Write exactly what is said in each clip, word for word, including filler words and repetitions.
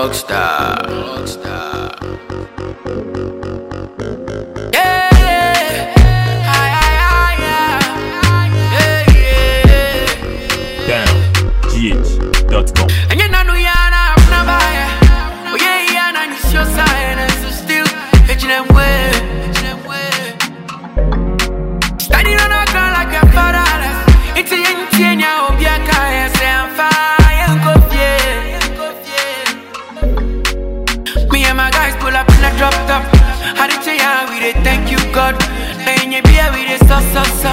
Rockstar. Rockstar. G H dot com. And you know you are not buy. Oh yeah, yeah, and it's your sign, and so still hitching them way. Standing on a ground like a father. It's a young teen, ya hope you can't say I'm fire. Me and my guys pull up in a drop top. How did you hear we dey thank you God? And you be we dey so so so.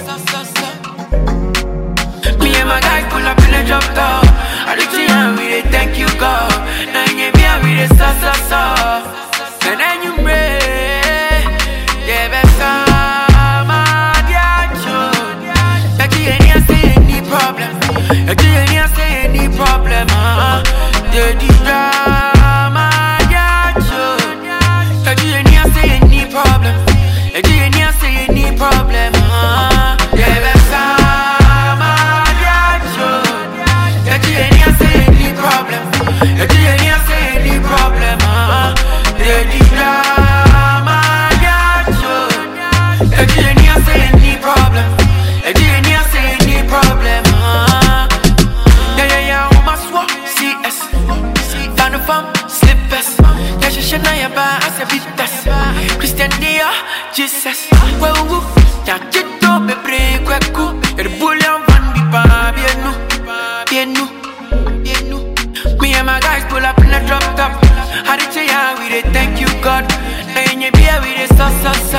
Me and my guys pull up in a drop top. How did you hear we dey thank you God? And you be we dey so so so. And then you pray, yeah, best my dear children. You can't say any problem. You can't say any problem. The drama, yeah, children. You can't say any problem. You can't say any problem. Yeah, best my dear children. You can't say any problem. You can't say any problem. The drama, yeah, children. You can't say any problem. You can't say any problem. Yeah, yeah, yeah, on my swap, C S. Found a farm, slippers. Yeah, she should know your bar as a vitas. Christian Dia, Jesus. Well, woo, yeah, get up, a break, quick, cool. You're the bullion, one be bar, bien no, bien no, bien no. Me and my guys pull up in a drop top. How did you hear we dey thank you God? And you be we dey so so so.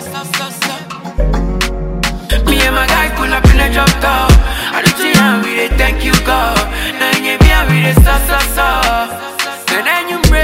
Me and my guys pull up in a drop top. How did you hear we dey thank you God? And you be we dey so so so. And then you pray.